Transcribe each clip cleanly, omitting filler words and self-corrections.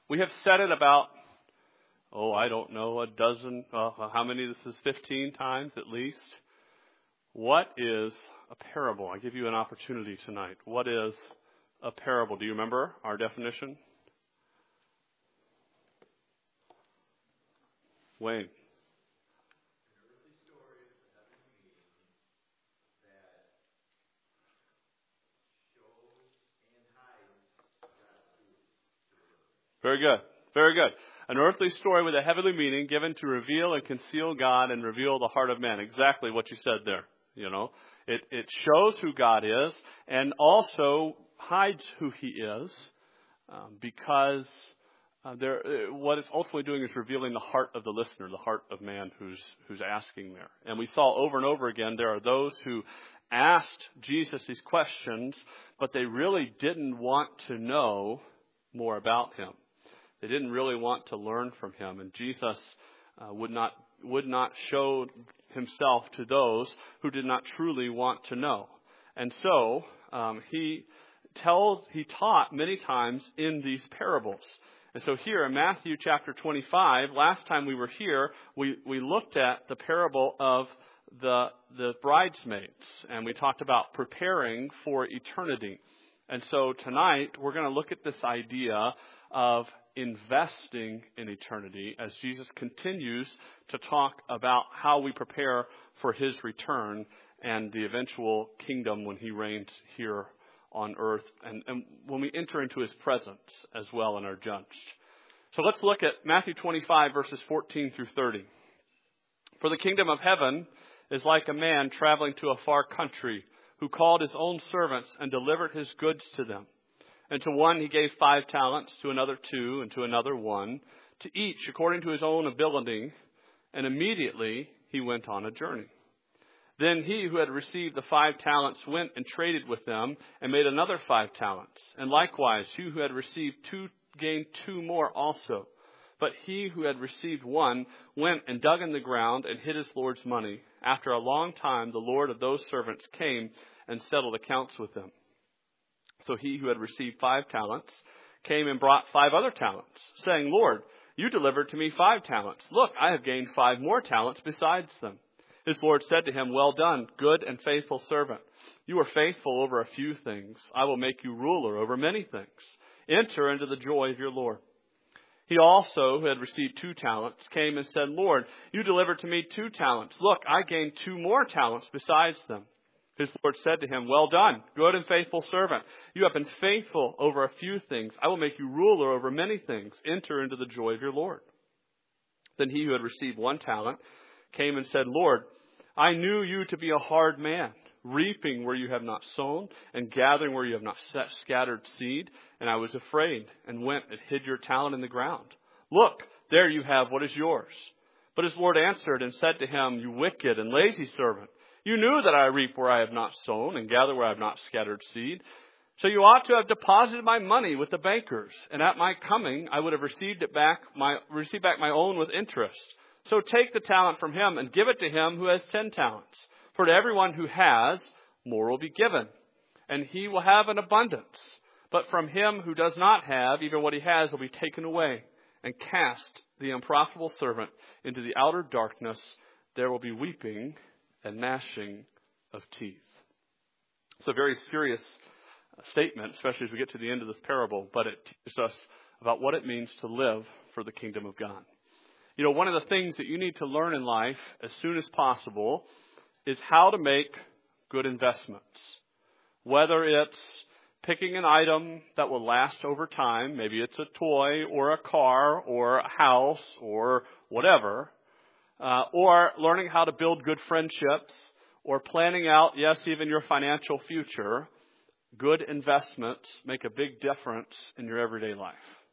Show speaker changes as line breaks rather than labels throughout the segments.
We have said it about, I don't know, a dozen, how many? This is 15 times at least. What is a parable? I give you an opportunity tonight. What is a parable? Do you remember our definition? Wayne. Very good. Very good. An earthly story with a heavenly meaning given to reveal and conceal God and reveal the heart of man. Exactly what you said there. It shows who God is and also hides who He is, because what it's ultimately doing is revealing the heart of the listener, the heart of man who's asking there. And we saw over and over again there are those who asked Jesus these questions, but they really didn't want to know more about Him. They didn't really want to learn from Him, and Jesus would not show Himself to those who did not truly want to know. And so He taught many times in these parables. And so here in Matthew chapter 25, last time we were here, we looked at the parable of the bridesmaids, and we talked about preparing for eternity. And so tonight we're going to look at this idea of investing in eternity as Jesus continues to talk about how we prepare for His return and the eventual kingdom when He reigns here on earth and when we enter into His presence as well and are judged. So let's look at Matthew 25 verses 14 through 30. For the kingdom of heaven is like a man traveling to a far country who called his own servants and delivered his goods to them. And to one he gave 5 talents, to another 2, and to another 1, to each according to his own ability, and immediately he went on a journey. Then he who had received the 5 talents went and traded with them, and made another 5 talents. And likewise, he who had received 2 gained 2 more also. But he who had received 1 went and dug in the ground and hid his Lord's money. After a long time, the Lord of those servants came and settled accounts with them. So he who had received 5 talents came and brought 5 other talents, saying, Lord, you delivered to me 5 talents. Look, I have gained 5 more talents besides them. His Lord said to him, Well done, good and faithful servant. You are faithful over a few things. I will make you ruler over many things. Enter into the joy of your Lord. He also, who had received 2 talents, came and said, Lord, you delivered to me 2 talents. Look, I gained 2 more talents besides them. His Lord said to him, Well done, good and faithful servant. You have been faithful over a few things. I will make you ruler over many things. Enter into the joy of your Lord. Then he who had received 1 talent came and said, Lord, I knew you to be a hard man, reaping where you have not sown and gathering where you have not scattered seed. And I was afraid and went and hid your talent in the ground. Look, there you have what is yours. But his Lord answered and said to him, You wicked and lazy servant. You knew that I reap where I have not sown and gather where I have not scattered seed. So you ought to have deposited my money with the bankers, and at my coming I would have received back my own with interest. So take the talent from him and give it to him who has 10 talents. For to everyone who has, more will be given, and he will have an abundance. But from him who does not have, even what he has will be taken away. And cast the unprofitable servant into the outer darkness. There will be weeping and gnashing of teeth. It's a very serious statement, especially as we get to the end of this parable, but it teaches us about what it means to live for the kingdom of God. You know, one of the things that you need to learn in life as soon as possible is how to make good investments. Whether it's picking an item that will last over time, maybe it's a toy or a car or a house or whatever, or learning how to build good friendships, or planning out, yes, even your financial future. Good investments make a big difference in your everyday life.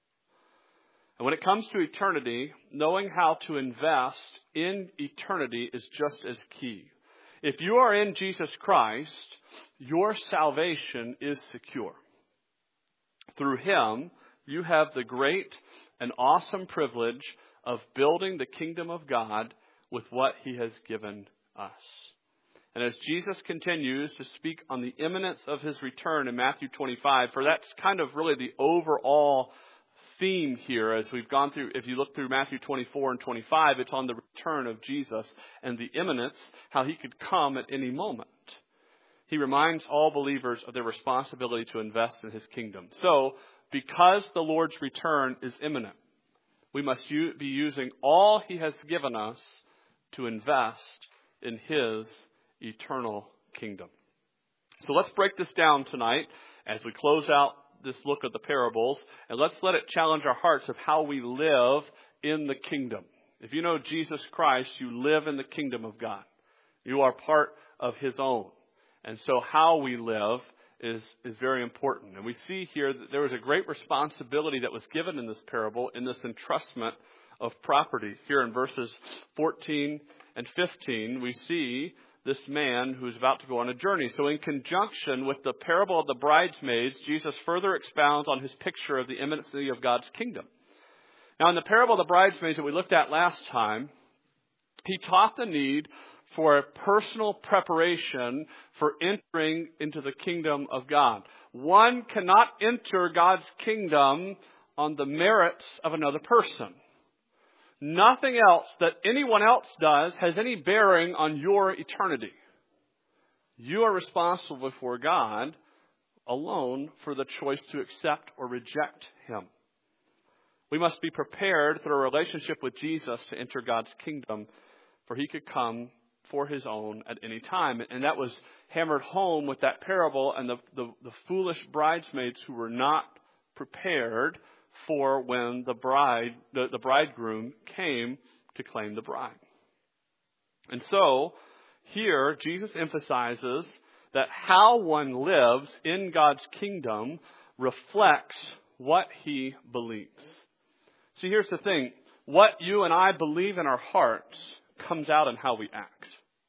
And when it comes to eternity, knowing how to invest in eternity is just as key. If you are in Jesus Christ, your salvation is secure. Through Him, you have the great and awesome privilege of building the kingdom of God with what He has given us. And as Jesus continues to speak on the imminence of His return in Matthew 25, for that's kind of really the overall theme here as we've gone through. If you look through Matthew 24 and 25, it's on the return of Jesus and the imminence, how he could come at any moment. He reminds all believers of their responsibility to invest in his kingdom. So, because the Lord's return is imminent, we must be using all he has given us to invest in his eternal kingdom. So let's break this down tonight as we close out this look at the parables, and let's let it challenge our hearts of how we live in the kingdom. If you know Jesus Christ, you live in the kingdom of God. You are part of his own. And so how we live is very important. And we see here that there was a great responsibility that was given in this parable, in this entrustment of property. Here in verses 14 and 15, we see this man who's about to go on a journey. So in conjunction with the parable of the bridesmaids, Jesus further expounds on his picture of the imminency of God's kingdom. Now, in the parable of the bridesmaids that we looked at last time, he taught the need for a personal preparation for entering into the kingdom of God. One cannot enter God's kingdom on the merits of another person. Nothing else that anyone else does has any bearing on your eternity. You are responsible before God alone for the choice to accept or reject him. We must be prepared through a relationship with Jesus to enter God's kingdom, for he could come for his own at any time. And that was hammered home with that parable and the foolish bridesmaids who were not prepared for when the bridegroom came to claim the bride. And so, here, Jesus emphasizes that how one lives in God's kingdom reflects what he believes. See, here's the thing. What you and I believe in our hearts comes out in how we act.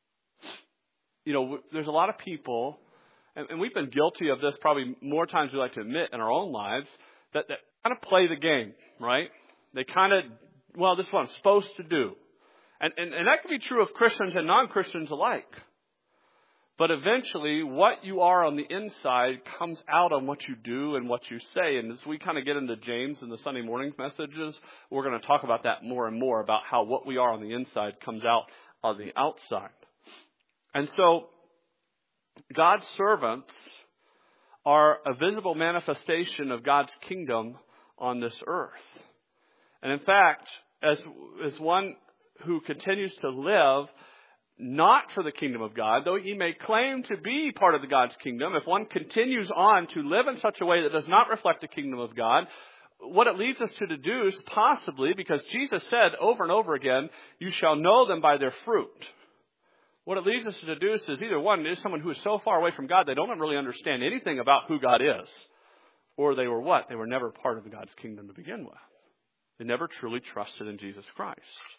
You know, there's a lot of people, and we've been guilty of this probably more times than we like to admit in our own lives, that kind of play the game, right? They kind of, well, this is what I'm supposed to do. And that can be true of Christians and non-Christians alike. But eventually, what you are on the inside comes out on what you do and what you say. And as we kind of get into James and the Sunday morning messages, we're going to talk about that more and more, about how what we are on the inside comes out on the outside. And so, God's servants are a visible manifestation of God's kingdom on this earth. And in fact, as one who continues to live not for the kingdom of God, though he may claim to be part of the God's kingdom, if one continues on to live in such a way that does not reflect the kingdom of God, what it leads us to deduce, possibly, because Jesus said over and over again, you shall know them by their fruit. What it leads us to deduce is either one is someone who is so far away from God they don't really understand anything about who God is. Or they were what? They were never part of God's kingdom to begin with. They never truly trusted in Jesus Christ.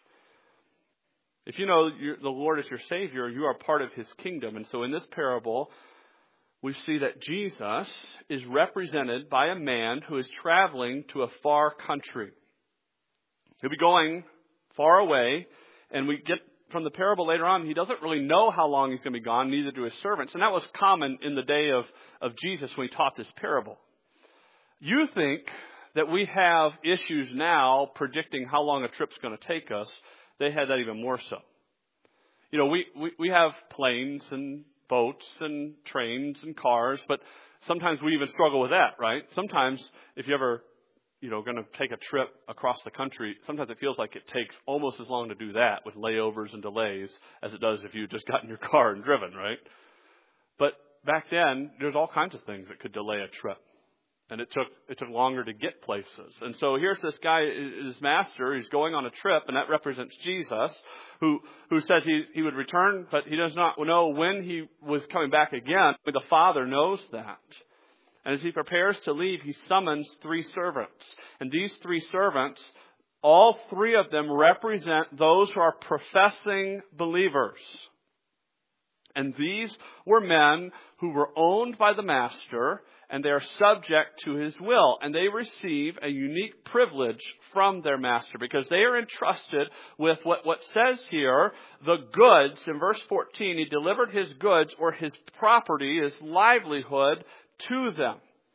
If you know the Lord is your Savior, you are part of his kingdom. And so in this parable, we see that Jesus is represented by a man who is traveling to a far country. He'll be going far away, and we get from the parable later on, he doesn't really know how long he's going to be gone, neither do his servants. And that was common in the day of Jesus when he taught this parable. You think that we have issues now predicting how long a trip's going to take us. They had that even more so. You know, we have planes and boats and trains and cars, but sometimes we even struggle with that, right? Sometimes if you ever, going to take a trip across the country, sometimes it feels like it takes almost as long to do that with layovers and delays as it does if you just got in your car and driven, right? But back then, there's all kinds of things that could delay a trip. And it took longer to get places. And so here's this guy, his master, he's going on a trip, and that represents Jesus, who says he would return, but he does not know when he was coming back again. But the Father knows that. And as he prepares to leave, he summons 3 servants. And these 3 servants, all 3 of them represent those who are professing believers. And these were men who were owned by the master, and they are subject to his will. And they receive a unique privilege from their master because they are entrusted with what says here, the goods. In verse 14, he delivered his goods or his property, his livelihood, to them.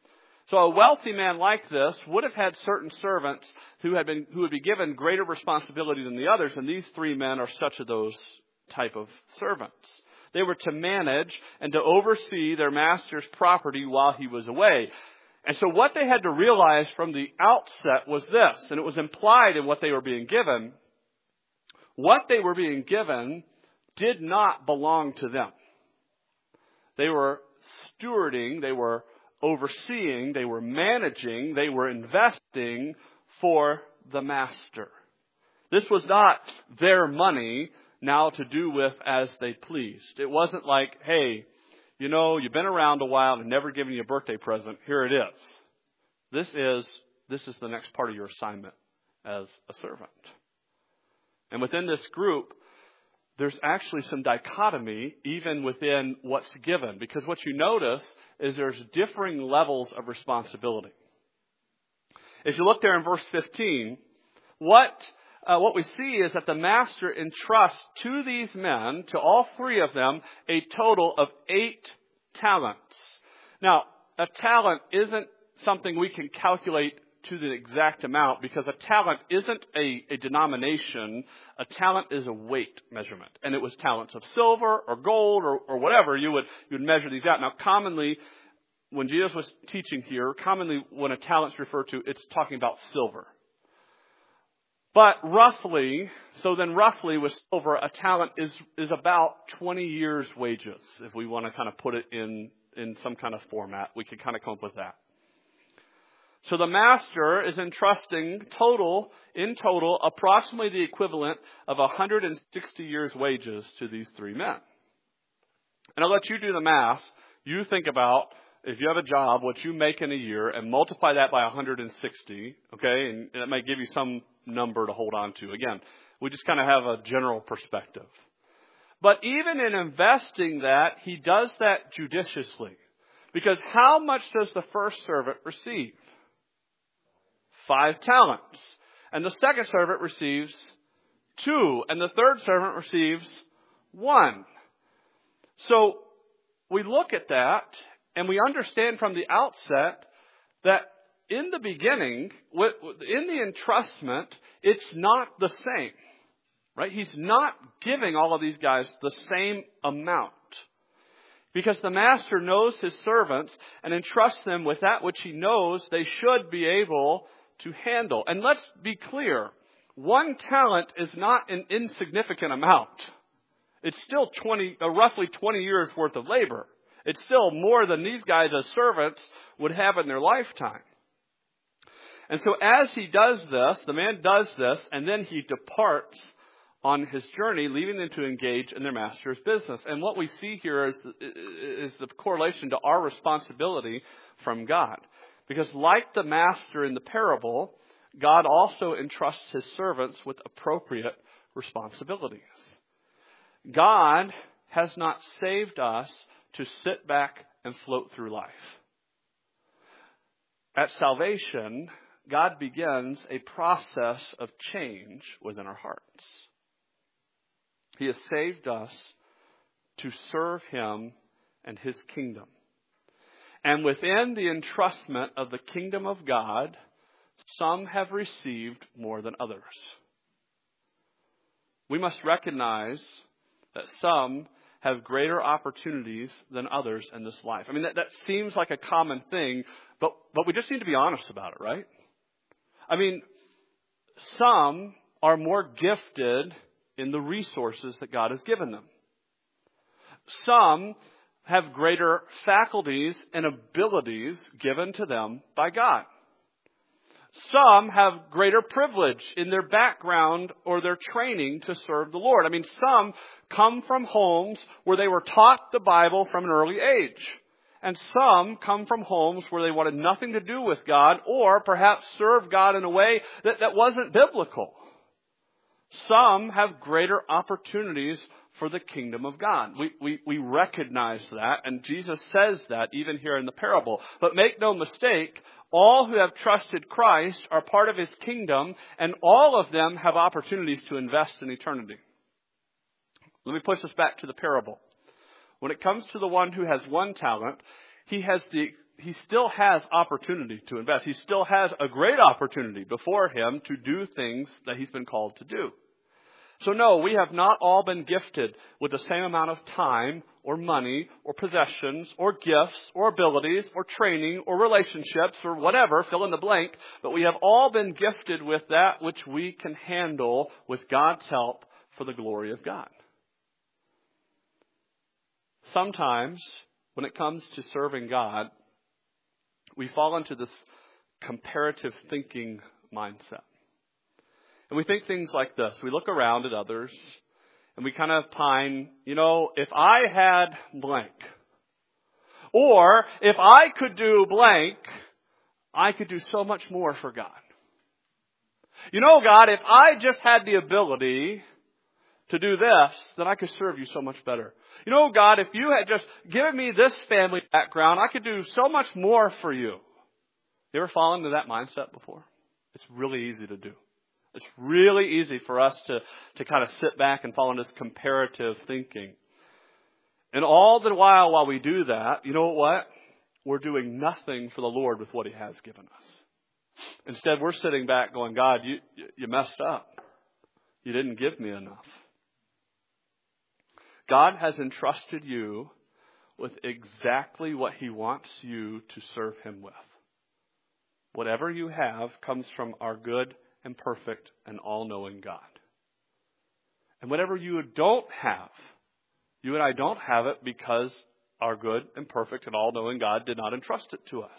So a wealthy man like this would have had certain servants who would be given greater responsibility than the others, and these three men are such of those type of servants. They were to manage and to oversee their master's property while he was away. And so what they had to realize from the outset was this, and it was implied in what they were being given. What they were being given did not belong to them. They were stewarding, they were overseeing, they were managing, they were investing for the master. This was not their money now to do with as they pleased. It wasn't like, hey, you've been around a while and never given you a birthday present. Here it is. This is the next part of your assignment as a servant. And within this group, there's actually some dichotomy even within what's given. Because what you notice is there's differing levels of responsibility. If you look there in verse 15, what we see is that the master entrusts to these men, to all three of them, a total of 8 talents. Now, a talent isn't something we can calculate to the exact amount, because a talent isn't a denomination. A talent is a weight measurement. And it was talents of silver or gold or whatever. You would measure these out. Now, commonly, when Jesus was teaching here, commonly when a talent's referred to, it's talking about silver. But roughly with silver, a talent is about 20 years' wages. If we want to kind of put it in some kind of format, we could kind of come up with that. So the master is entrusting in total, approximately the equivalent of 160 years' wages to these three men. And I'll let you do the math. You think about, if you have a job, what you make in a year, and multiply that by 160, okay? And that might give you some number to hold on to. Again, we just kind of have a general perspective. But even in investing that, he does that judiciously. Because how much does the first servant receive? 5 talents. And the second servant receives 2. And the third servant receives 1. So we look at that and we understand from the outset that in the beginning, in the entrustment, it's not the same. Right? He's not giving all of these guys the same amount. Because the master knows his servants and entrusts them with that which he knows they should be able to handle. And let's be clear, 1 talent is not an insignificant amount. It's still roughly 20 years worth of labor. It's still more than these guys as servants would have in their lifetime. And so as he does this, the man does this, and then he departs on his journey, leaving them to engage in their master's business. And what we see here is the correlation to our responsibility from God. Because like the master in the parable, God also entrusts his servants with appropriate responsibilities. God has not saved us to sit back and float through life. At salvation, God begins a process of change within our hearts. He has saved us to serve him and his kingdom. And within the entrustment of the kingdom of God, some have received more than others. We must recognize that some have greater opportunities than others in this life. I mean, that seems like a common thing, but we just need to be honest about it, right? I mean, some are more gifted in the resources that God has given them. Some have greater faculties and abilities given to them by God. Some have greater privilege in their background or their training to serve the Lord. I mean, some come from homes where they were taught the Bible from an early age. And some come from homes where they wanted nothing to do with God, or perhaps serve God in a way that wasn't biblical. Some have greater opportunities for the kingdom of God. We recognize that, and Jesus says that even here in the parable. But make no mistake, all who have trusted Christ are part of his kingdom, and all of them have opportunities to invest in eternity. Let me push us back to the parable. When it comes to the one who has 1 talent, he has the he still has opportunity to invest. He still has a great opportunity before him to do things that he's been called to do. So no, we have not all been gifted with the same amount of time or money or possessions or gifts or abilities or training or relationships or whatever, fill in the blank, but we have all been gifted with that which we can handle with God's help for the glory of God. Sometimes, when it comes to serving God, we fall into this comparative thinking mindset. And we think things like this. We look around at others and we kind of pine, if I had blank, or if I could do blank, I could do so much more for God. God, if I just had the ability to do this, then I could serve you so much better. God, if you had just given me this family background, I could do so much more for you. You ever fallen into that mindset before? It's really easy to do. It's really easy for us to kind of sit back and fall into this comparative thinking. And all the while we do that, you know what? We're doing nothing for the Lord with what He has given us. Instead, we're sitting back going, God, you messed up. You didn't give me enough. God has entrusted you with exactly what He wants you to serve Him with. Whatever you have comes from our good and perfect and all-knowing God. And whatever you don't have, you and I don't have it because our good and perfect and all-knowing God did not entrust it to us.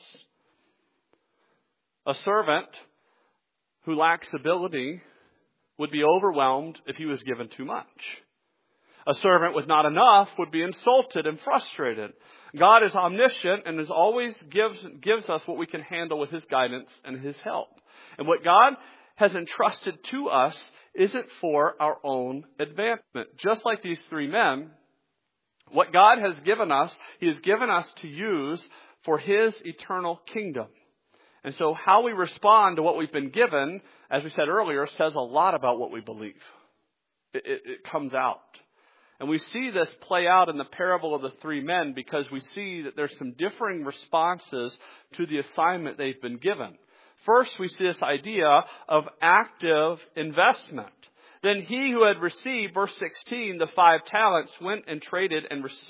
A servant who lacks ability would be overwhelmed if he was given too much. A servant with not enough would be insulted and frustrated. God is omniscient and is always gives us what we can handle with His guidance and His help. And what God has entrusted to us isn't for our own advancement. Just like these three men, what God has given us, He has given us to use for His eternal kingdom. And so how we respond to what we've been given, as we said earlier, says a lot about what we believe. It comes out. And we see this play out in the parable of the three men because we see that there's some differing responses to the assignment they've been given. First, we see this idea of active investment. Then he who had received, verse 16, the 5 talents went and traded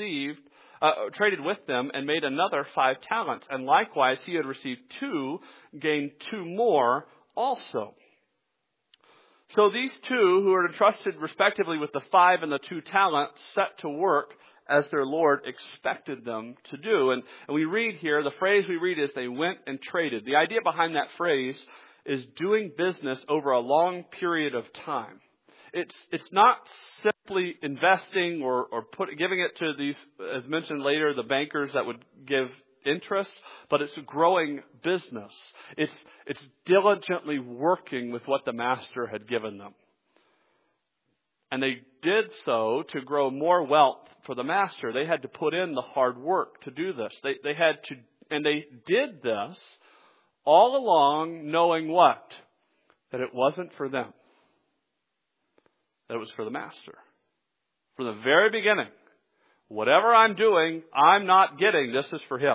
with them and made another 5 talents. And likewise, he who had received 2 gained 2 more also. So these 2 who are entrusted respectively with the 5 and the 2 talents set to work as their Lord expected them to do. And we read here, the phrase we read is they went and traded. The idea behind that phrase is doing business over a long period of time. It's not simply investing or giving it to these, as mentioned later, the bankers that would give interest, but it's a growing business. It's diligently working with what the master had given them. And they did so to grow more wealth for the master. They had to put in the hard work to do this. They did this all along knowing what? That it wasn't for them. That it was for the master. From the very beginning, whatever I'm doing, I'm not getting. This is for Him.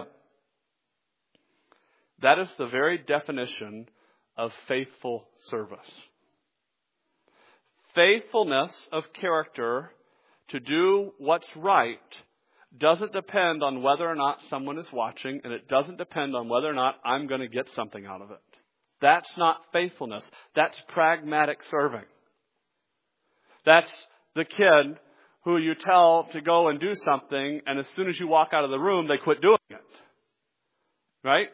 That is the very definition of faithful service. Faithfulness of character to do what's right doesn't depend on whether or not someone is watching, and it doesn't depend on whether or not I'm going to get something out of it. That's not faithfulness. That's pragmatic serving. That's the kid who you tell to go and do something, and as soon as you walk out of the room, they quit doing it. Right?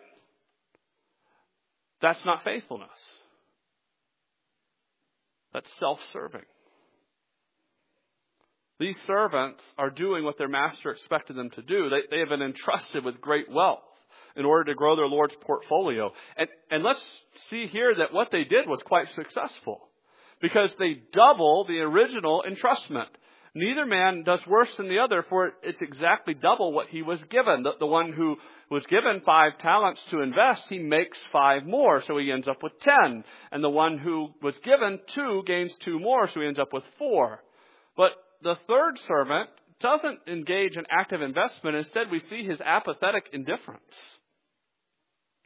That's not faithfulness. That's self-serving. These servants are doing what their master expected them to do. They have been entrusted with great wealth in order to grow their Lord's portfolio. And let's see here that what they did was quite successful, because they double the original entrustment. Neither man does worse than the other, for it's exactly double what he was given. The one who was given 5 talents to invest, he makes 5 more, so he ends up with 10. And the one who was given 2 gains 2 more, so he ends up with 4. But the third servant doesn't engage in active investment. Instead, we see his apathetic indifference.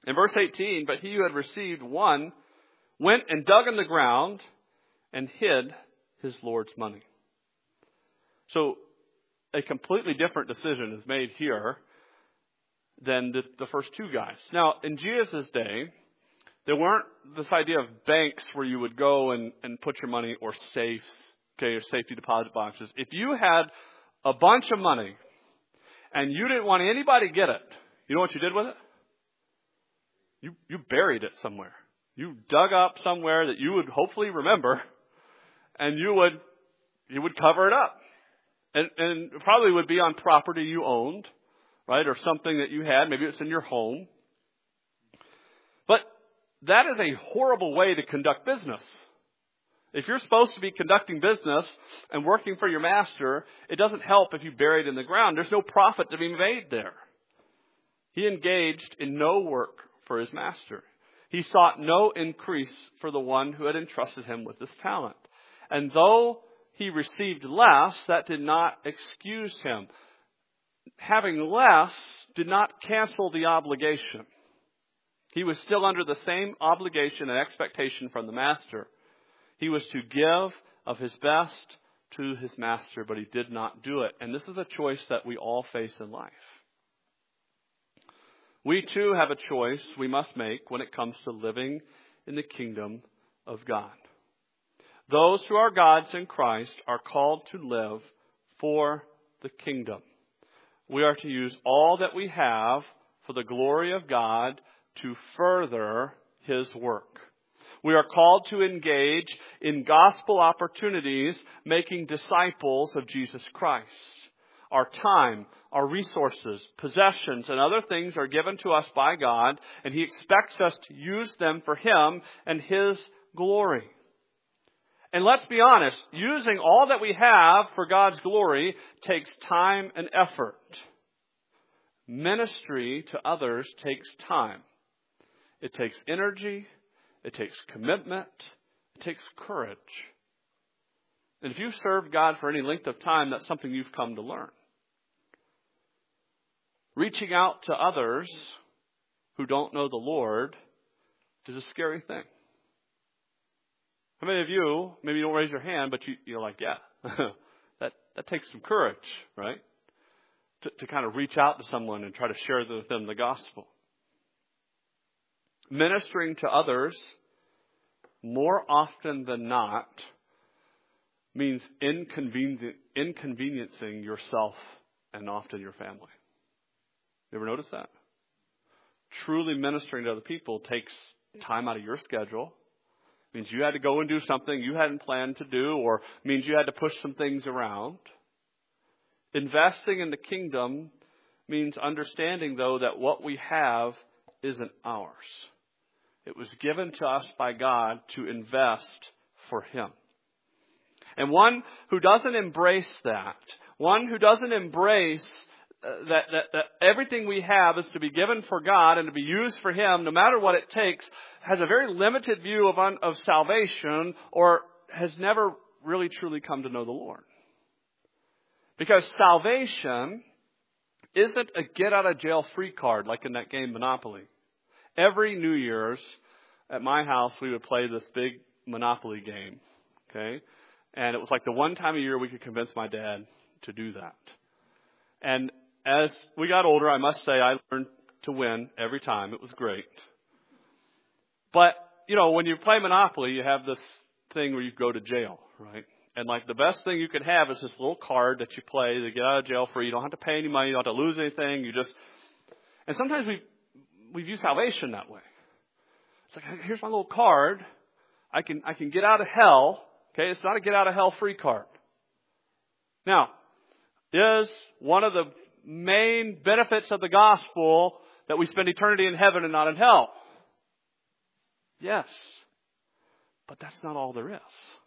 In verse 18, but he who had received one went and dug in the ground and hid his Lord's money. So a completely different decision is made here than the first two guys. Now, in Jesus' day, there weren't this idea of banks where you would go and put your money, or safes, okay, or safety deposit boxes. If you had a bunch of money and you didn't want anybody to get it, you know what you did with it? You buried it somewhere. You dug up somewhere that you would hopefully remember, and you would cover it up. And it probably would be on property you owned, right? Or something that you had. Maybe it's in your home. But that is a horrible way to conduct business. If you're supposed to be conducting business and working for your master, it doesn't help if you bury it in the ground. There's no profit to be made there. He engaged in no work for his master. He sought no increase for the one who had entrusted him with this talent. And though he received less, that did not excuse him. Having less did not cancel the obligation. He was still under the same obligation and expectation from the master. He was to give of his best to his master, but he did not do it. And this is a choice that we all face in life. We too have a choice we must make when it comes to living in the kingdom of God. Those who are God's in Christ are called to live for the kingdom. We are to use all that we have for the glory of God to further His work. We are called to engage in gospel opportunities, making disciples of Jesus Christ. Our time, our resources, possessions, and other things are given to us by God, and He expects us to use them for Him and His glory. And let's be honest, using all that we have for God's glory takes time and effort. Ministry to others takes time. It takes energy. It takes commitment. It takes courage. And if you've served God for any length of time, that's something you've come to learn. Reaching out to others who don't know the Lord is a scary thing. How many of you, maybe you don't raise your hand, but you're like, yeah, that takes some courage, right? To kind of reach out to someone and try to share with them the gospel. Ministering to others, more often than not, means inconveniencing yourself and often your family. You ever notice that? Truly ministering to other people takes time out of your schedule. Means you had to go and do something you hadn't planned to do, or means you had to push some things around. Investing in the kingdom means understanding, though, that what we have isn't ours. It was given to us by God to invest for Him. And one who doesn't embrace that, one who doesn't embrace that everything we have is to be given for God and to be used for Him, no matter what it takes, has a very limited view of salvation, or has never really truly come to know the Lord. Because salvation isn't a get-out-of-jail-free card like in that game Monopoly. Every New Year's at my house, we would play this big Monopoly game. Okay? And it was like the one time a year we could convince my dad to do that. And as we got older, I must say I learned to win every time. It was great. But, when you play Monopoly, you have this thing where you go to jail, right? And like the best thing you could have is this little card that you play to get out of jail free. You don't have to pay any money. You don't have to lose anything. And sometimes we view salvation that way. It's like, here's my little card. I can get out of hell. Okay, it's not a get out of hell free card. Now, is one of the main benefits of the gospel that we spend eternity in heaven and not in hell? Yes. But that's not all there is.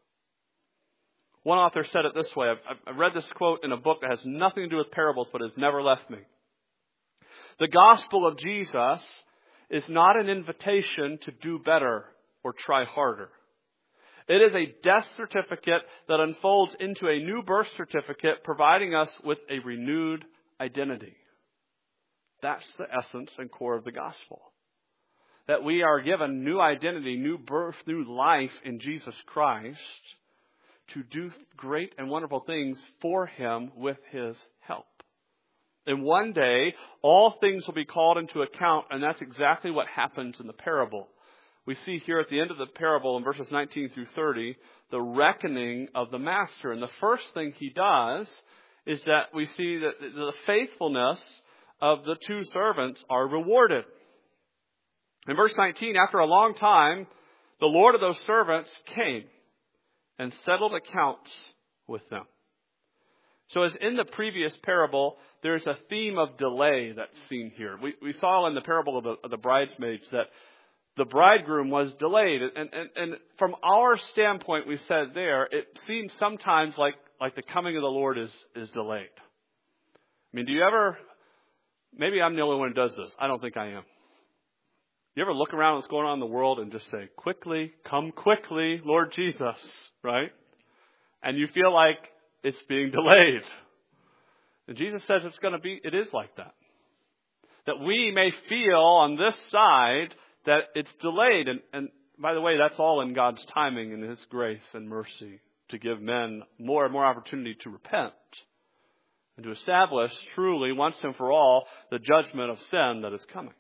One author said it this way. I've read this quote in a book that has nothing to do with parables, but has never left me. The gospel of Jesus is not an invitation to do better or try harder. It is a death certificate that unfolds into a new birth certificate, providing us with a renewed identity. That's the essence and core of the gospel. that we are given new identity, new birth, new life in Jesus Christ to do great and wonderful things for Him with His help. And one day, all things will be called into account, and that's exactly what happens in the parable. We see here at the end of the parable in verses 19 through 30, the reckoning of the master. And the first thing he does is that we see that the faithfulness of the two servants are rewarded. In verse 19, after a long time, the Lord of those servants came and settled accounts with them. So as in the previous parable, there's a theme of delay that's seen here. We saw in the parable of the bridesmaids that the bridegroom was delayed. And from our standpoint, we said there, it seems sometimes like the coming of the Lord is delayed. I mean, do you ever, maybe I'm the only one who does this. I don't think I am. You ever look around what's going on in the world and just say, quickly, come quickly, Lord Jesus, right? And you feel like it's being delayed. And Jesus says it is like that. That we may feel on this side that it's delayed. And by the way, that's all in God's timing and His grace and mercy to give men more and more opportunity to repent and to establish truly once and for all the judgment of sin that is coming.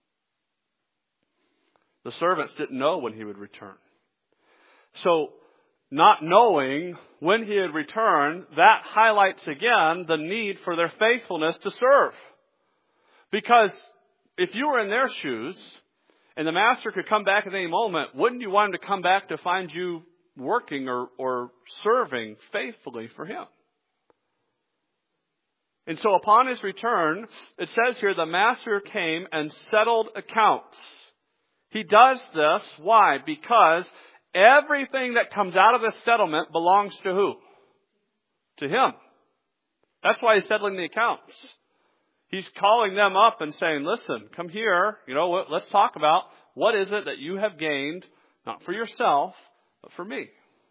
The servants didn't know when He would return. So, not knowing when He would return, that highlights again the need for their faithfulness to serve. Because if you were in their shoes and the master could come back at any moment, wouldn't you want Him to come back to find you working or serving faithfully for Him? And so upon His return, it says here, the master came and settled accounts. He does this. Why? Because everything that comes out of this settlement belongs to who? To Him. That's why He's settling the accounts. He's calling them up and saying, listen, come here. Let's talk about what is it that you have gained, not for yourself, but for me.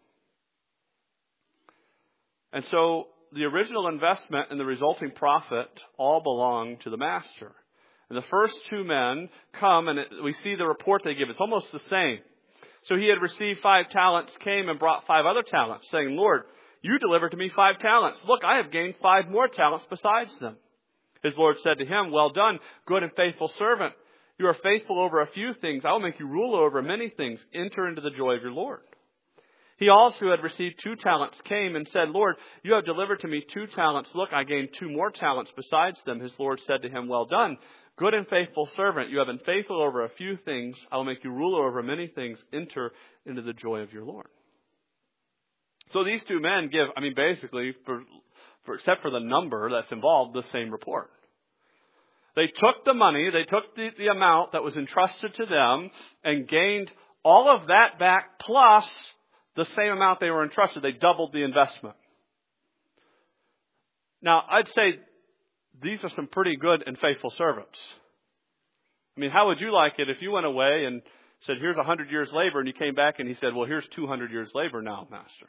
And so the original investment and the resulting profit all belong to the master. And the first two men come and we see the report they give. It's almost the same. So he had received 5 talents, came and brought 5 other talents, saying, Lord, you delivered to me 5 talents. Look, I have gained 5 more talents besides them. His Lord said to him, well done, good and faithful servant. You are faithful over a few things. I will make you ruler over many things. Enter into the joy of your Lord. He also who had received 2 talents came and said, Lord, you have delivered to me 2 talents. Look, I gained 2 more talents besides them. His Lord said to him, well done, good and faithful servant. You have been faithful over a few things. I will make you ruler over many things. Enter into the joy of your Lord. So these 2 men give, basically, except for the number that's involved, the same report. They took the money, they took the amount that was entrusted to them and gained all of that back plus the same amount they were entrusted. They doubled the investment. Now, I'd say these are some pretty good and faithful servants. How would you like it if you went away and said, here's 100 years labor, and you came back and he said, well, here's 200 years labor now, master.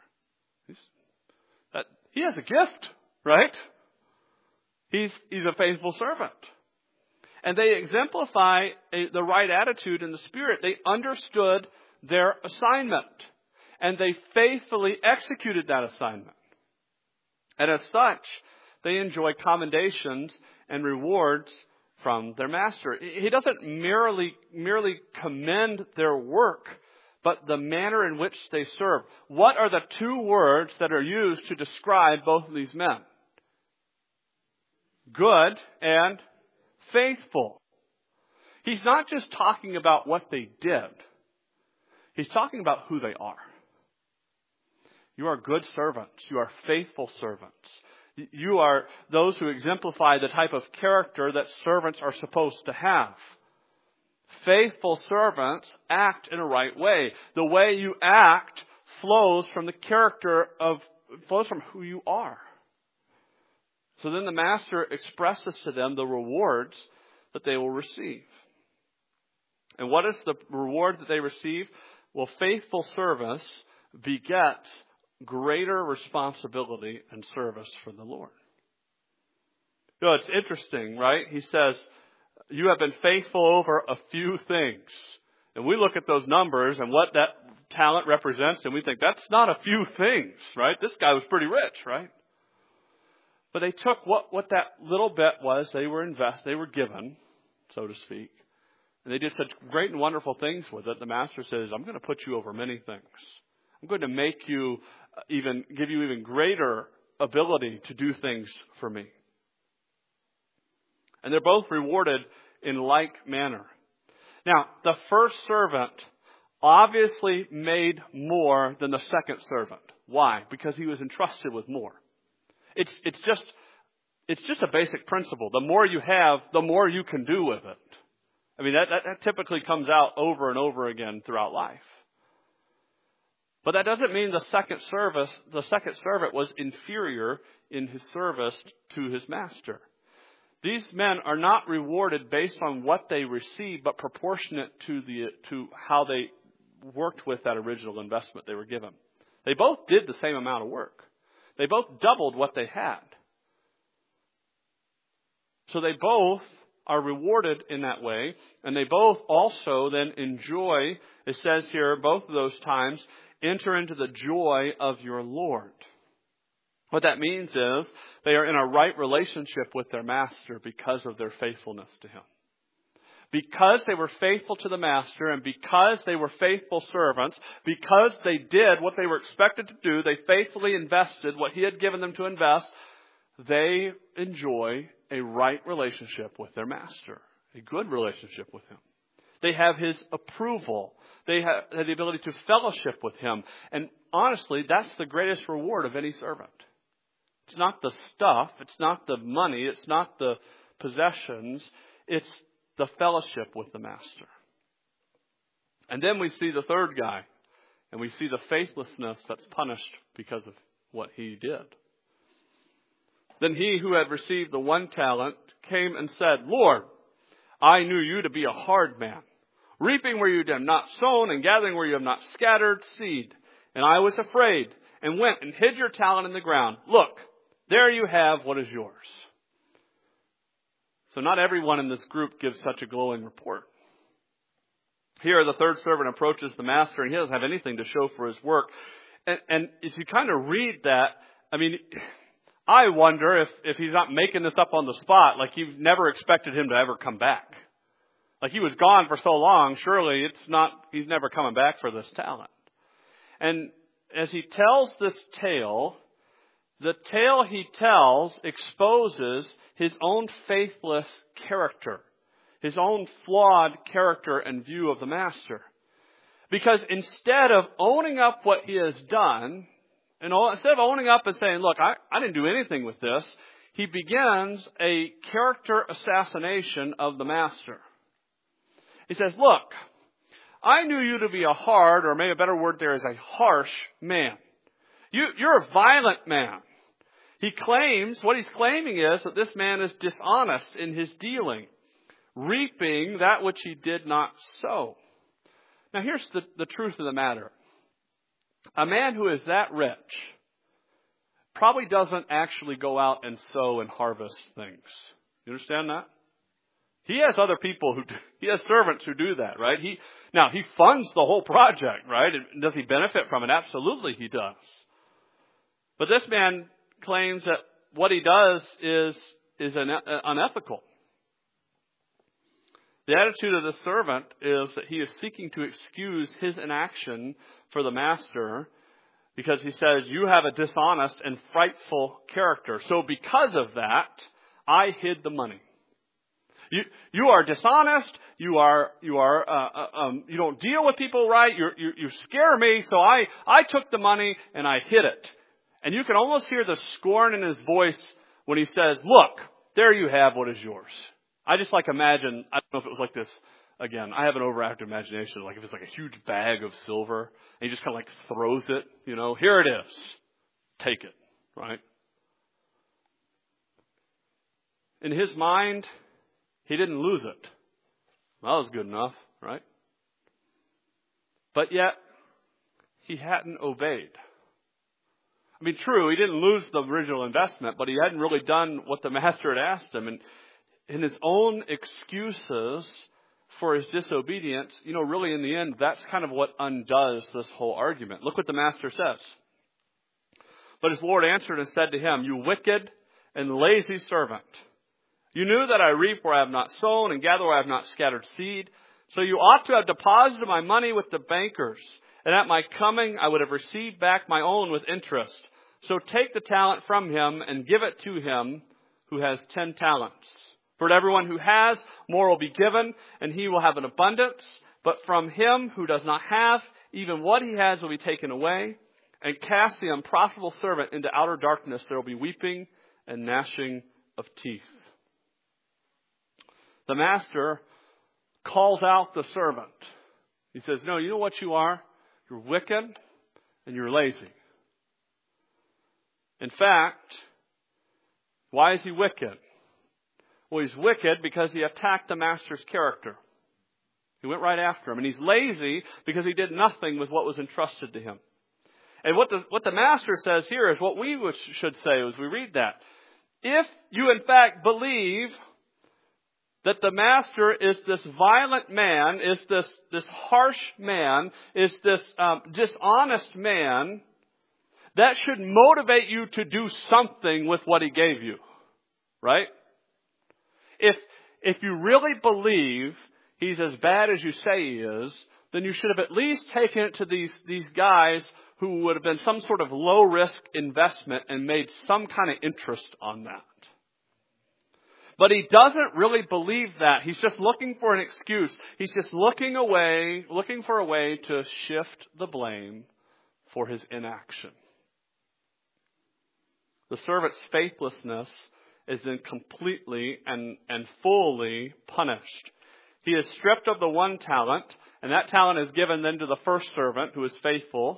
He has a gift, right? He's a faithful servant. And they exemplify the right attitude in the Spirit. They understood their assignment. And they faithfully executed that assignment. And as such, they enjoy commendations and rewards from their master. He doesn't merely commend their work, but the manner in which they serve. What are the 2 words that are used to describe both of these men? Good and faithful. He's not just talking about what they did. He's talking about who they are. You are good servants. You are faithful servants. You are those who exemplify the type of character that servants are supposed to have. Faithful servants act in a right way. The way you act flows from flows from who you are. So then the master expresses to them the rewards that they will receive. And what is the reward that they receive? Well, faithful service begets greater responsibility and service for the Lord. It's interesting, right? He says, you have been faithful over a few things. And we look at those numbers and what that talent represents, and we think, that's not a few things, right? This guy was pretty rich, right? But they took what that little bit was, they were given, so to speak. And they did such great and wonderful things with it. The master says, I'm going to put you over many things. I'm going to make you give you even greater ability to do things for me. And they're both rewarded in like manner. Now, the first servant obviously made more than the second servant. Why? Because he was entrusted with more. It's just a basic principle. The more you have, the more you can do with it. I mean, that typically comes out over and over again throughout life. But that doesn't mean the second servant was inferior in his service to his master. These men are not rewarded based on what they received, but proportionate to how they worked with that original investment they were given. They both did the same amount of work. They both doubled what they had. So they both are rewarded in that way, and they both also then enjoy, it says here, both of those times, enter into the joy of your Lord. What that means is they are in a right relationship with their master because of their faithfulness to him. Because they were faithful to the master, and because they were faithful servants, because they did what they were expected to do, they faithfully invested what he had given them to invest, they enjoy a right relationship with their master, a good relationship with him. They have his approval. They have the ability to fellowship with him. And honestly, that's the greatest reward of any servant. It's not the stuff. It's not the money. It's not the possessions. It's the fellowship with the master. And then we see the third guy. And we see the faithlessness that's punished because of what he did. Then he who had received the 1 talent came and said, Lord, I knew you to be a hard man, reaping where you have not sown and gathering where you have not scattered seed. And I was afraid and went and hid your talent in the ground. Look, there you have what is yours. So not everyone in this group gives such a glowing report. Here the third servant approaches the master and he doesn't have anything to show for his work. And if you kind of read that, I mean, I wonder if he's not making this up on the spot, like you've never expected him to ever come back. Like he was gone for so long, surely he's never coming back for this talent. And as he tells this tale, the tale he tells exposes his own faithless character, his own flawed character and view of the master. Because instead of owning up what he has done, and instead of owning up and saying, look, I didn't do anything with this, he begins a character assassination of the master. He says, look, I knew you to be a hard, or maybe a better word there is a harsh man. You're a violent man. What he's claiming is that this man is dishonest in his dealing, reaping that which he did not sow. Now here's the truth of the matter. A man who is that rich probably doesn't actually go out and sow and harvest things. You understand that? He has other people he has servants who do that, right? He funds the whole project, right? And does he benefit from it? Absolutely he does. But this man claims that what he does is unethical. The attitude of the servant is that he is seeking to excuse his inaction for the master because he says, you have a dishonest and frightful character. So because of that, I hid the money. You are dishonest. You don't deal with people right. You scare me. So I took the money and I hid it. And you can almost hear the scorn in his voice when he says, look, there you have what is yours. I just imagine, I don't know if it was like this, again, I have an overactive imagination, like if it's like a huge bag of silver, and he just kind of throws it, here it is. Take it, right? In his mind, he didn't lose it. That was good enough, right? But yet, he hadn't obeyed. I mean, true, he didn't lose the original investment, but he hadn't really done what the master had asked him. And in his own excuses for his disobedience, really in the end, that's kind of what undoes this whole argument. Look what the master says. But his Lord answered and said to him, "You wicked and lazy servant. You knew that I reap where I have not sown and gather where I have not scattered seed. So you ought to have deposited my money with the bankers, and at my coming I would have received back my own with interest. So take the talent from him and give it to him who has 10 talents. For to everyone who has, more will be given, and he will have an abundance. But from him who does not have, even what he has will be taken away. And cast the unprofitable servant into outer darkness. There will be weeping and gnashing of teeth." The master calls out the servant. He says, "No, you know what you are? You're wicked and you're lazy." In fact, why is he wicked? Well, he's wicked because he attacked the master's character. He went right after him. And he's lazy because he did nothing with what was entrusted to him. And what the master says here is what we should say as we read that. If you in fact believe that the master is this violent man, is this harsh man, is this dishonest man, that should motivate you to do something with what he gave you. Right? If you really believe he's as bad as you say he is, then you should have at least taken it to these guys who would have been some sort of low-risk investment and made some kind of interest on that. But he doesn't really believe that. He's just looking for an excuse. He's just looking for a way to shift the blame for his inaction. The servant's faithlessness is then completely and fully punished. He is stripped of the 1 talent, and that talent is given then to the first servant who is faithful.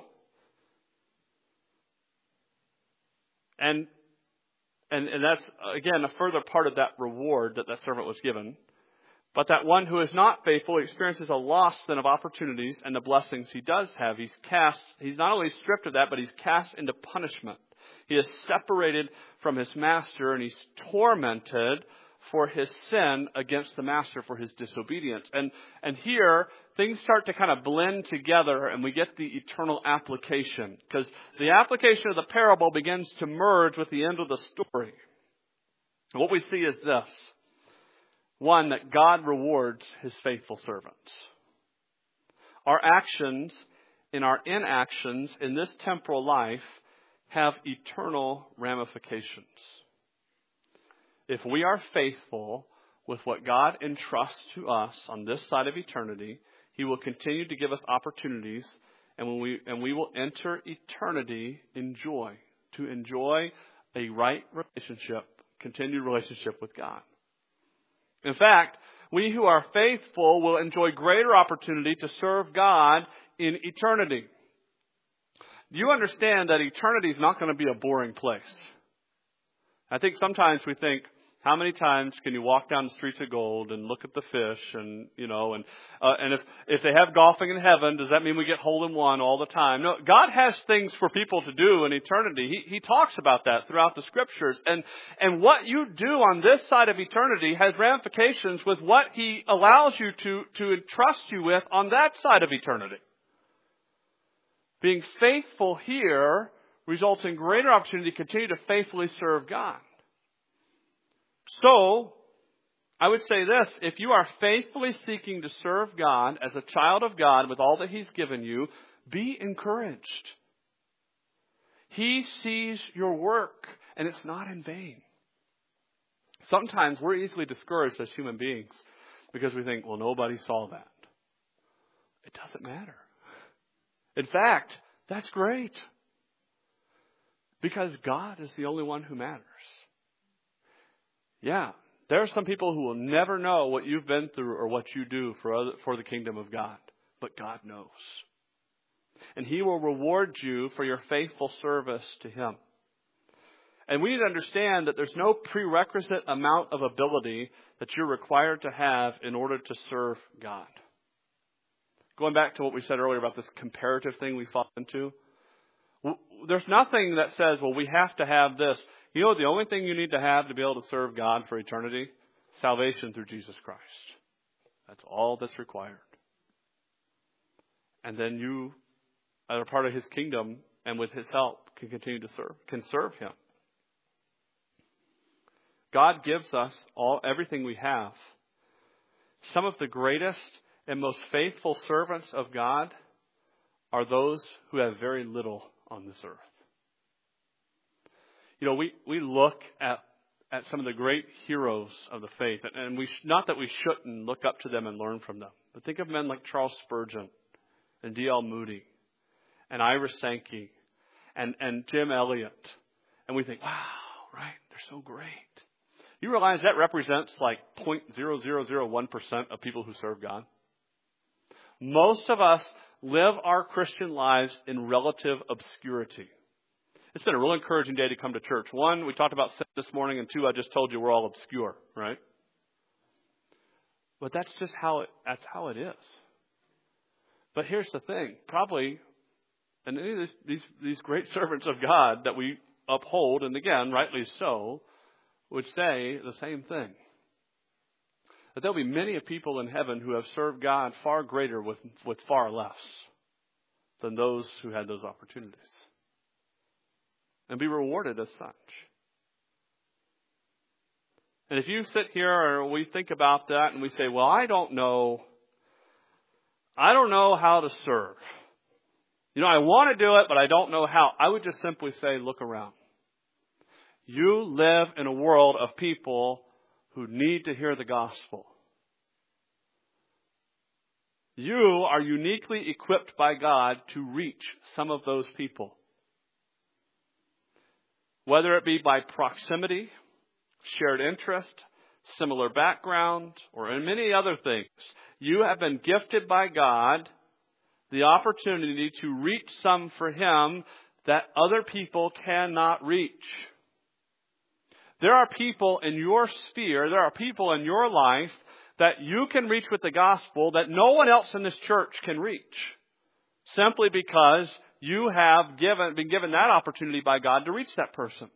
And that's, again, a further part of that reward that servant was given. But that one who is not faithful experiences a loss then of opportunities and the blessings he does have. He's not only stripped of that, but he's cast into punishment. He is separated from his master, and he's tormented for his sin against the master for his disobedience. And here, things start to kind of blend together, and we get the eternal application. Because the application of the parable begins to merge with the end of the story. And what we see is this. One, that God rewards his faithful servants. Our actions and our inactions in this temporal life have eternal ramifications. If we are faithful with what God entrusts to us on this side of eternity, he will continue to give us opportunities, and we will enter eternity in joy, to enjoy a right relationship, continued relationship with God. In fact, we who are faithful will enjoy greater opportunity to serve God in eternity. Do you understand that eternity is not going to be a boring place? I think sometimes we think, how many times can you walk down the streets of gold and look at the fish and if they have golfing in heaven, does that mean we get hole in one all the time? No, God has things for people to do in eternity. He talks about that throughout the scriptures. And what you do on this side of eternity has ramifications with what he allows you to entrust you with on that side of eternity. Being faithful here results in greater opportunity to continue to faithfully serve God. So, I would say this, if you are faithfully seeking to serve God as a child of God with all that he's given you, be encouraged. He sees your work, and it's not in vain. Sometimes we're easily discouraged as human beings because we think, well, nobody saw that. It doesn't matter. In fact, that's great. Because God is the only one who matters. Yeah, there are some people who will never know what you've been through or what you do for the kingdom of God. But God knows. And he will reward you for your faithful service to him. And we need to understand that there's no prerequisite amount of ability that you're required to have in order to serve God. Going back to what we said earlier about this comparative thing we fall into. There's nothing that says, well, we have to have this. You know, the only thing you need to have to be able to serve God for eternity? Salvation through Jesus Christ. That's all that's required. And then you, as a part of His kingdom and with His help, can continue to serve Him. God gives us everything we have. Some of the greatest and most faithful servants of God are those who have very little on this earth. You know, we look at some of the great heroes of the faith, and not that we shouldn't look up to them and learn from them, but think of men like Charles Spurgeon and D.L. Moody and Ira Sankey and Jim Elliot, and we think, wow, right? They're so great. You realize that represents like 0.0001% of people who serve God? Most of us live our Christian lives in relative obscurity. It's been a real encouraging day to come to church. One, we talked about sin this morning, and two, I just told you we're all obscure, right? But that's just how it is. But here's the thing. Probably, and any of these great servants of God that we uphold, and again, rightly so, would say the same thing. That there'll be many people in heaven who have served God far greater with far less than those who had those opportunities. And be rewarded as such. And if you sit here or we think about that and we say, well, I don't know how to serve. You know, I want to do it, but I don't know how. I would just simply say, look around. You live in a world of people who need to hear the gospel. You are uniquely equipped by God to reach some of those people. Whether it be by proximity, shared interest, similar background, or in many other things, you have been gifted by God the opportunity to reach some for Him that other people cannot reach. There are people in your sphere, there are people in your life that you can reach with the gospel that no one else in this church can reach. Simply because you have been given that opportunity by God to reach that person.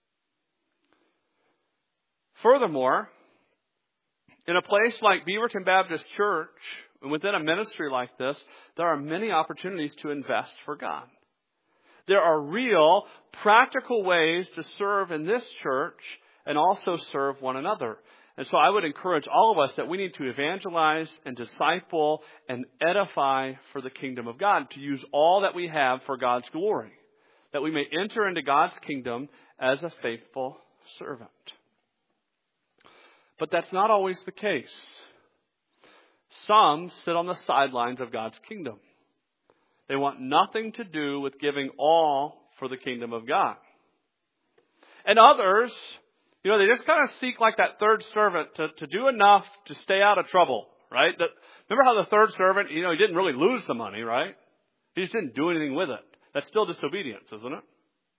Furthermore, in a place like Beaverton Baptist Church, and within a ministry like this, there are many opportunities to invest for God. There are real, practical ways to serve in this church and also serve one another. And so I would encourage all of us that we need to evangelize and disciple and edify for the kingdom of God, to use all that we have for God's glory, that we may enter into God's kingdom as a faithful servant. But that's not always the case. Some sit on the sidelines of God's kingdom. They want nothing to do with giving all for the kingdom of God. And others, they just kind of seek like that third servant to do enough to stay out of trouble, right? Remember how the third servant, he didn't really lose the money, right? He just didn't do anything with it. That's still disobedience, isn't it?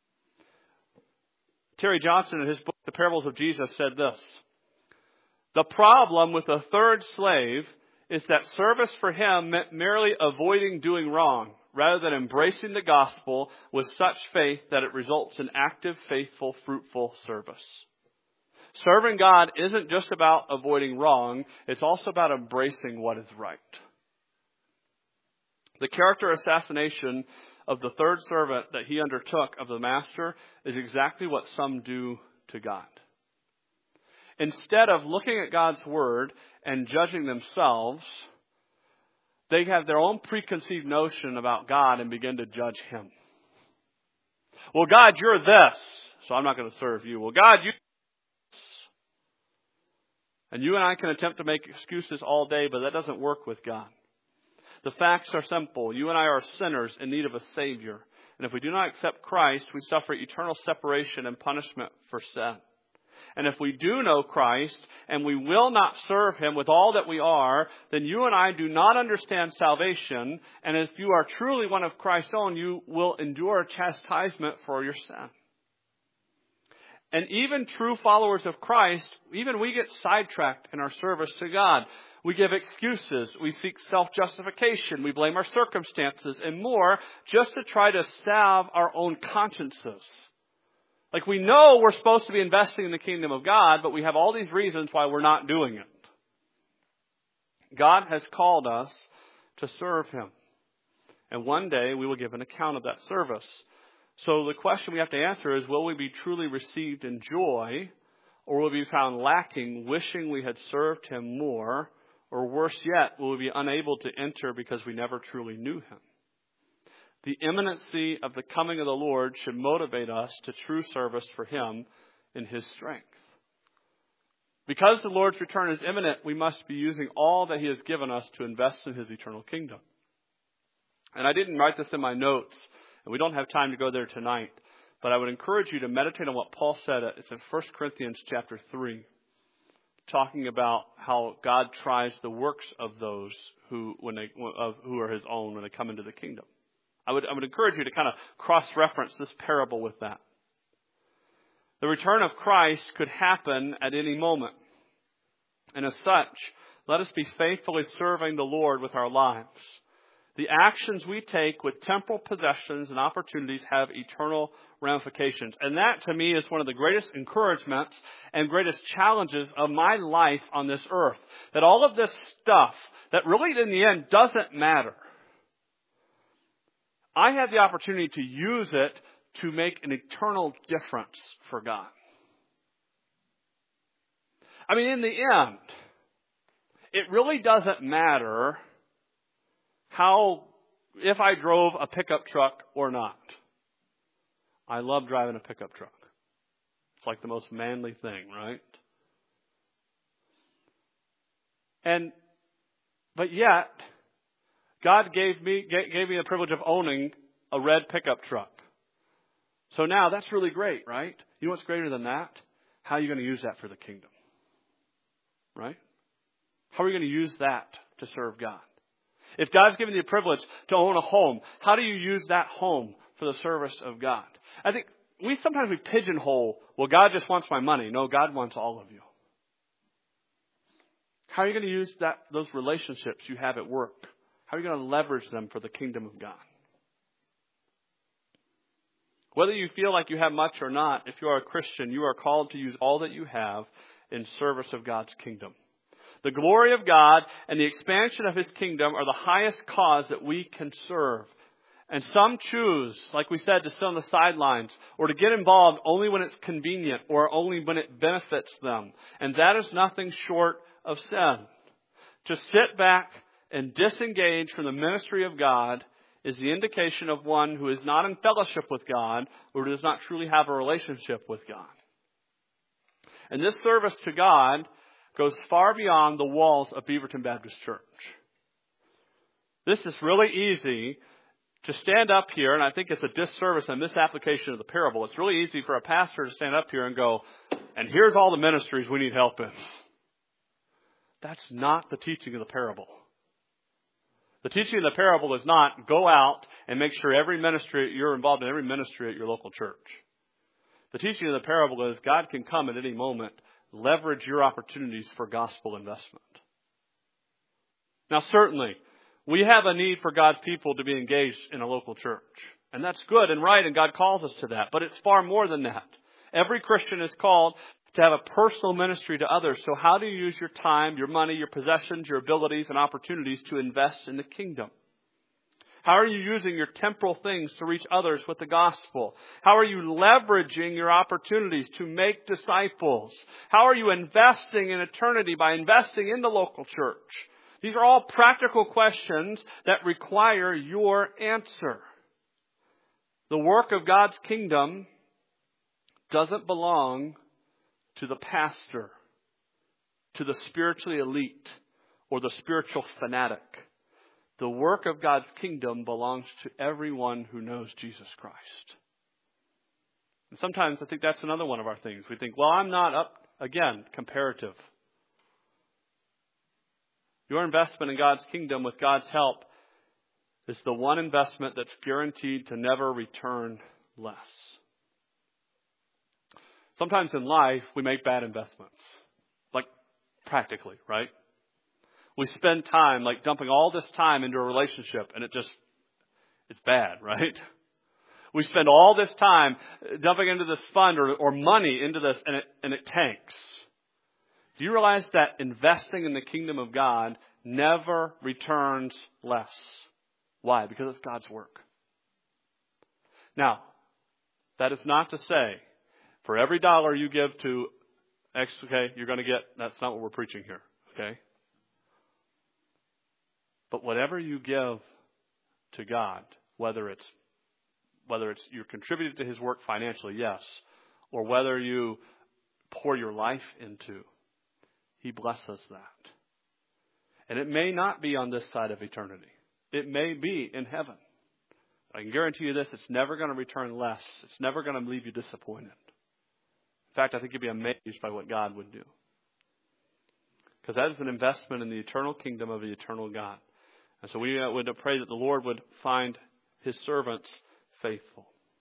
Terry Johnson, in his book, The Parables of Jesus, said this: the problem with the third slave is that service for him meant merely avoiding doing wrong, rather than embracing the gospel with such faith that it results in active, faithful, fruitful service. Serving God isn't just about avoiding wrong, it's also about embracing what is right. The character assassination of the third servant that he undertook of the master is exactly what some do to God. Instead of looking at God's word and judging themselves, they have their own preconceived notion about God and begin to judge Him. Well, God, you're this, so I'm not going to serve you. Well, God, you... And you and I can attempt to make excuses all day, but that doesn't work with God. The facts are simple. You and I are sinners in need of a Savior. And if we do not accept Christ, we suffer eternal separation and punishment for sin. And if we do know Christ and we will not serve Him with all that we are, then you and I do not understand salvation. And if you are truly one of Christ's own, you will endure chastisement for your sin. And even true followers of Christ, even we get sidetracked in our service to God. We give excuses. We seek self-justification. We blame our circumstances and more just to try to salve our own consciences. Like, we know we're supposed to be investing in the kingdom of God, but we have all these reasons why we're not doing it. God has called us to serve Him. And one day we will give an account of that service. So the question we have to answer is, will we be truly received in joy, or will we be found lacking, wishing we had served Him more, or worse yet, will we be unable to enter because we never truly knew Him? The imminency of the coming of the Lord should motivate us to true service for Him in His strength. Because the Lord's return is imminent, we must be using all that He has given us to invest in His eternal kingdom. And I didn't write this in my notes, and we don't have time to go there tonight, but I would encourage you to meditate on what Paul said. It's in 1 Corinthians chapter 3, talking about how God tries the works of those who are His own when they come into the kingdom. I would encourage you to kind of cross-reference this parable with that. The return of Christ could happen at any moment. And as such, let us be faithfully serving the Lord with our lives. The actions we take with temporal possessions and opportunities have eternal ramifications. And that, to me, is one of the greatest encouragements and greatest challenges of my life on this earth. That all of this stuff that really, in the end, doesn't matter, I have the opportunity to use it to make an eternal difference for God. I mean, in the end, it really doesn't matter if I drove a pickup truck or not. I love driving a pickup truck. It's like the most manly thing, right? But yet, God gave me the privilege of owning a red pickup truck. So now that's really great, right? You know what's greater than that? How are you going to use that for the kingdom? Right? How are you going to use that to serve God? If God's given you the privilege to own a home, how do you use that home for the service of God? I think sometimes we pigeonhole, well, God just wants my money. No, God wants all of you. How are you going to use those relationships you have at work? How are you going to leverage them for the kingdom of God? Whether you feel like you have much or not, if you are a Christian, you are called to use all that you have in service of God's kingdom. The glory of God and the expansion of His kingdom are the highest cause that we can serve. And some choose, like we said, to sit on the sidelines or to get involved only when it's convenient or only when it benefits them. And that is nothing short of sin. To sit back and disengage from the ministry of God is the indication of one who is not in fellowship with God or does not truly have a relationship with God. And this service to God goes far beyond the walls of Beaverton Baptist Church. This is really easy to stand up here, and I think it's a disservice and misapplication of the parable. It's really easy for a pastor to stand up here and go, and here's all the ministries we need help in. That's not the teaching of the parable. The teaching of the parable is not go out and make sure you're involved in every ministry at your local church. The teaching of the parable is God can come at any moment, leverage your opportunities for gospel investment. Now, certainly, we have a need for God's people to be engaged in a local church. And that's good and right, and God calls us to that. But it's far more than that. Every Christian is called to have a personal ministry to others. So how do you use your time, your money, your possessions, your abilities, and opportunities to invest in the kingdom? How are you using your temporal things to reach others with the gospel? How are you leveraging your opportunities to make disciples? How are you investing in eternity by investing in the local church? These are all practical questions that require your answer. The work of God's kingdom doesn't belong to the pastor, to the spiritually elite, or the spiritual fanatic. The work of God's kingdom belongs to everyone who knows Jesus Christ. And sometimes I think that's another one of our things. We think, well, I'm not up, again, comparative. Your investment in God's kingdom with God's help is the one investment that's guaranteed to never return less. Sometimes in life, we make bad investments. Like, practically, right? We spend time, like dumping all this time into a relationship, and it's bad, right? We spend all this time dumping into this fund or money into this, and it tanks. Do you realize that investing in the kingdom of God never returns less. Why? Because it's God's work. Now, that is not to say for every dollar you give to X, okay, you're going to get, that's not what we're preaching here, okay? But whatever you give to God, whether it's you're contributing to His work financially, yes, or whether you pour your life into, He blesses that. And it may not be on this side of eternity. It may be in heaven. I can guarantee you this, it's never going to return less. It's never going to leave you disappointed. In fact, I think you'd be amazed by what God would do. Because that is an investment in the eternal kingdom of the eternal God. And so we would pray that the Lord would find His servants faithful.